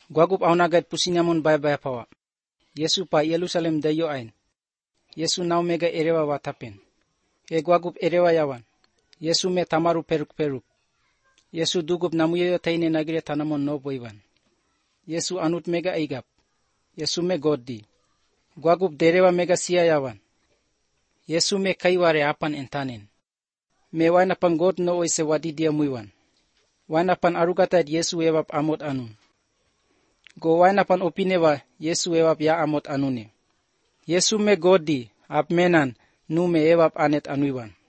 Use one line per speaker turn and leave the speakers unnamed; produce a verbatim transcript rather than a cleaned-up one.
Guagup aunagat pusinamon bay-bay pawa. Yesu pa Yerusalem dayo ain. Yesu nau mega erewa watapen. E guagup erewa yawan. Yesu me tamaru peruk-peruk. Yesu dugup namuyo taine nagire tanamon no boiwan. Yesu anut mega igap. Yesu me goddi. Guagup derewa mega sia yawan. Yesu me kaiware apan entanen. Me wainapan god no oise wadidia muiwan. Wainapan arugatad Yesu ewap amot anun. Go wainapan opinewa Yesu ewap ya amot anune. Yesu me goddi, ap menan, nu me ewap anet anuiwan.